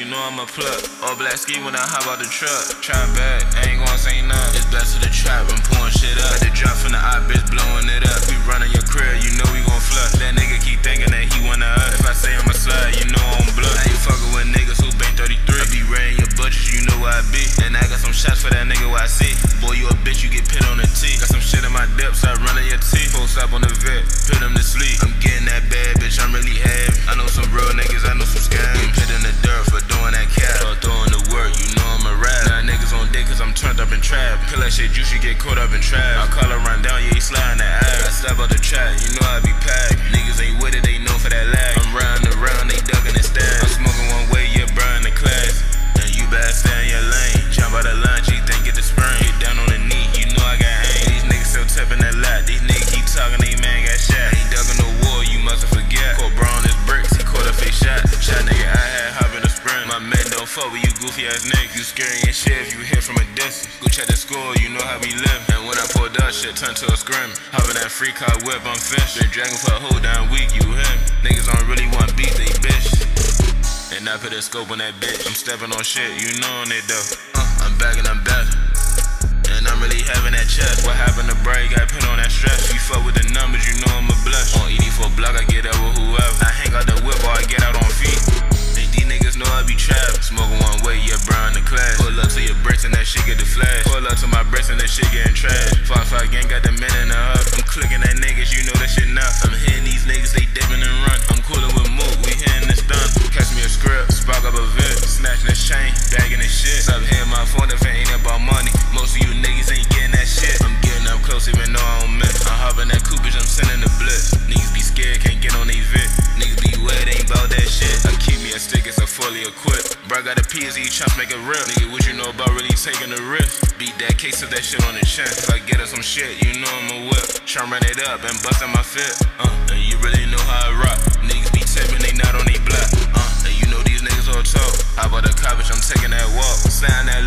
you know I'm a plug. All black ski when I hop out the truck. Trap back, I ain't gon' say nothing. It's best to the trap, I'm pouring shit up. Got the drop from the eye, bitch blowing it up. We running your crib, you know we gon' flush. That nigga keep thinking that he wanna us. If I say I'm a slide, you know I'm blood. I ain't fucking with niggas who bang 33. I be raiding your butchers, you know where I be. And I got some shots for that nigga where I see. Boy, you a bitch, you get pit on the T. Got some shit in my dip, start running your teeth. Post up on the vet, put him to sleep. I'm getting that bad, bitch, I'm really heavy. I know some real niggas, I know some scams. Get pit in the dirt for doing that cap. Start throwing the work, you know I'm a rap. Now niggas on dick cause I'm turned up in trap. Kill that shit juicy, get caught up in trap. I call her run down, yeah, he sliding the ass. I step out the trap, you know I be packed. Niggas ain't with it, they know for that lag. I'm riding around, they ducking and stab. I'm smoking one way, yeah, burn the class. And you better stay in your lane. Jump out of lunch, you think get the spring. Get down on the knee, you know I got aim. These niggas still tipping that lot. These niggas keep talking, they man got shot. Ain't ducking no war, you mustn't forget. Caught Brown his bricks, he caught a face shot. Shot nigga, I had hop in the sprint. My men don't fuck with you goofy ass niggas. You scary and shit if you hit from a distance. Go check the score, you know how we live. And when I pulled up, shit turned to a scrim. Hopping that free car whip, I'm fish. Been dragging for a whole damn week, you him. Niggas don't really want beef, they bitch. And I put a scope on that bitch. I'm stepping on shit, you know on it though. I'm back and I'm better. And I'm really having that chest. What happened to Bray? Got put on that stress. You fuck with the numbers, you know I'm a blush. On ED4 block, I get out with whoever. I hang out the whip or I get out on feet. And these niggas know I be trapped. Smoking one way, yeah, bro, in the class. Pull up to your bricks and that shit get the flash. Pull up to my bricks and that shit getting trash. 5-5 gang got the men in the hub. I'm clicking at niggas, you know that shit nuts. I'm hitting these niggas, they dipping and run. I'm coolin' with Mook, we hitting this done. Catch me a script, spark up a vid. Snatching this chain, bagging this shit. Stop hitting my phone if it ain't about money. Most of you niggas ain't getting that shit. I'm getting up close even though I don't miss. I'm hopping that coupe, bitch, I'm sending the blitz. Niggas be scared, can't get on they vid. Niggas be wet, ain't bout that shit. I keep me a stick, it's a fully equipped. Bro, got a PSE, chance make a rip. Nigga, what you know about really taking the risk? Beat that case of that shit on the chest. If I get her some shit, you know I'm a whip. Tryna run it up and bust out my fit. And you really know how I rock. Niggas be tipping, they not on they block. And you know these niggas all talk. How about the cop, bitch, I'm taking that walk. Sign that